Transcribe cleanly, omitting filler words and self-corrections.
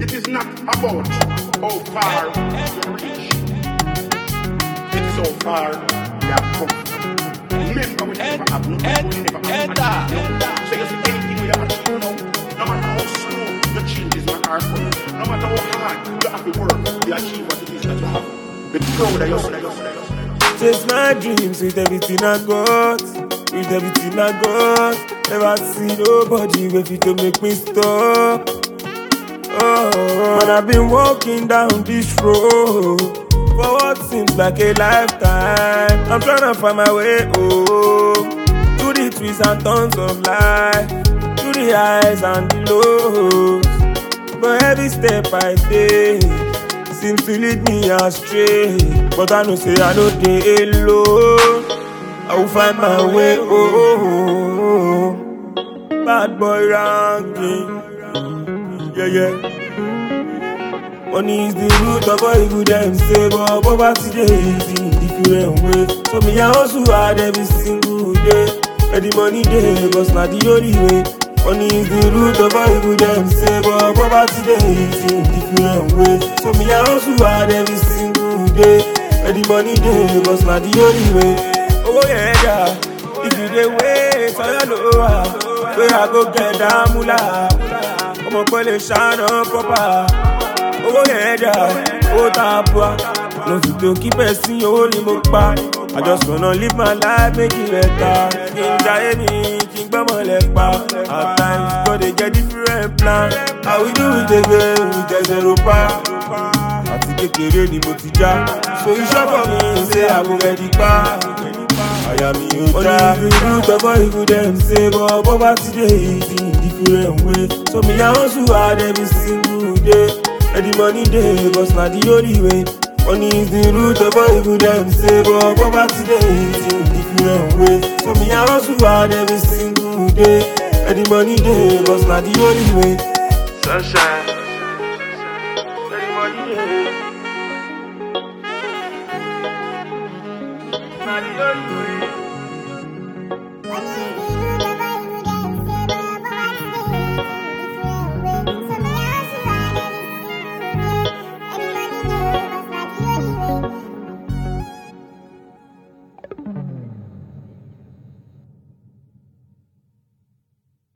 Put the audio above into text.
It is not about how far you reach. It's so far you have come. Remember, we never have nothing, we never have nothing. So you see anything we have achieved now, no matter how slow the changes not hard for you, no matter how hard you have to work to achieve what it is that you have. Be proud of yourself. Chase my dreams with everything I got, with everything I got. Never see nobody with it to make me stop. Oh, man, I've been walking down this road for what seems like a lifetime. I'm trying to find my way home, through the twists and turns of life, through the highs and the lows. But every step I take seems to lead me astray. But I know say I know they alone. I will find my way home. Bad boy ranking, yeah. Money is the root of all evil, them say, but poverty dey easy in different ways. So me I hustle hard every single day, and the money dey, cause not the only way. Money is the root of all evil, them say, but poverty dey easy in different ways. So me I hustle hard every single day, and the money dey, cause not the only way. Oh yeah, if you dey wait for your lower, where I go get that moolah. Come on, call it shine up, papa. Oh yeah, oh tabua. No fit to keep person only mo pa. I just wanna live my life, make it better. King Jaime, King Bamalepa. At times, but they get different plan. How we do it again with the zero pa. I think it's ready, but it's ja. So you shop for me, say I go get it pa. I am you. Only the root of all evil, them say, but poverty dey easy in different ways. So me I hustle hard every single day, and the money dey, cause not the only way. Money is the root of all evil, them say, but poverty dey easy in different ways. So me I hustle hard every single day, and the money dey, cause not the only way. Sunshine, and the money dey, not the only way.